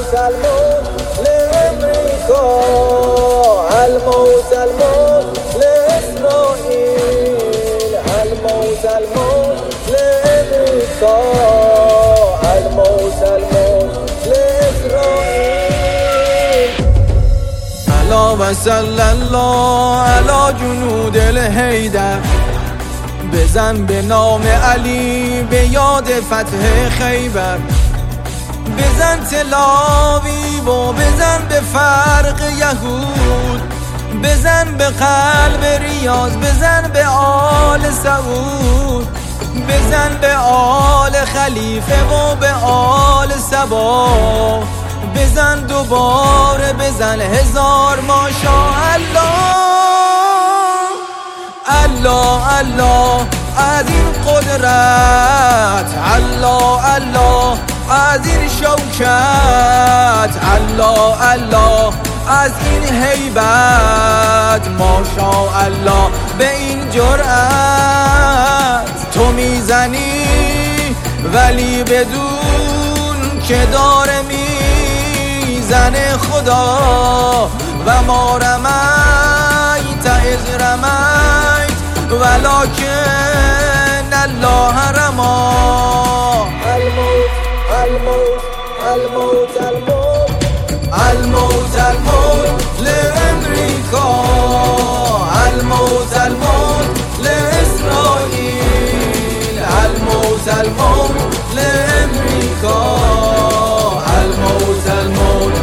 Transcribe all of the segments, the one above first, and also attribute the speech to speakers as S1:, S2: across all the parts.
S1: الموت الموت لأمريكا، الموت الموت لإسرائيل، الموت الموت لأمريكا، الموت الموت لإسرائيل.
S2: الا و صلی الله علی جنود الحیدر، بزن به نام علی به یاد فتح خیبر، بزن تلاوی و بزن به فرق یهود، بزن به قلب ریاض، بزن به آل سعود، بزن به آل خلیفه و به آل سبا، بزن دوباره بزن هزار ماشاءالله. الله الله از این قدرت، الله الله از این شوکت، الله الله از این هیبت، ماشاءالله به این جرأت. تو میزنی ولی بدون که داره میزنه خدا، و ما رمیت اذ رمیت ولکن الله رمی.
S1: الموت الموت الموت الموت
S2: الموت الموت لأمريكا، الموت الموت لإسرائيل، الموت الموت لأمريكا، الموت الموت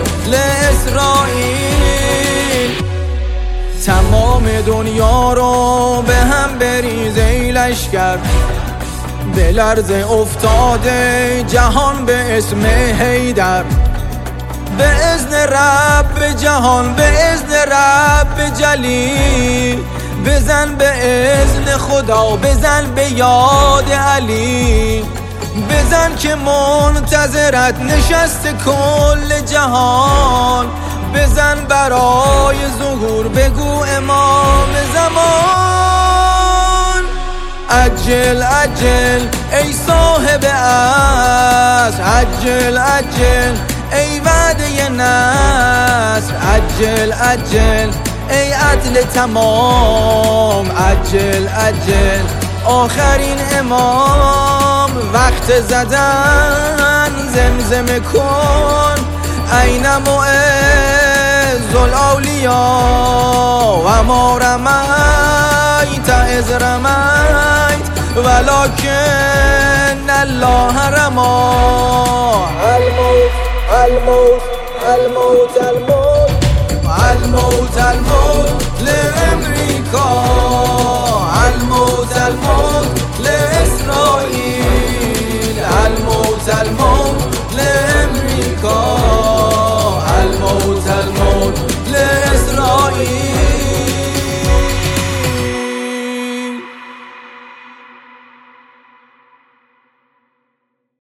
S2: لإسرائيل. تمام دنیا رو به هم بریز ای لشکر، به لرزه افتاده جهان به اسم حیدر، به اذن رب جهان، به اذن رب جلی، بزن به اذن خدا، بزن به یاد علی، بزن که منتظرت نشست کل جهان، بزن برای ظهور بگو امام زمان. عجل عجل ای صاحب عصر، عجل عجل ای وعده نصر، عجل عجل ای عدل تمام، عجل عجل آخرین امام. وقت زدن زمزمه کن این معز الاولیا، و ما رمیت اذ رمیت ولکن الله رمی.
S1: الموت الموت الموت الموت
S2: الموت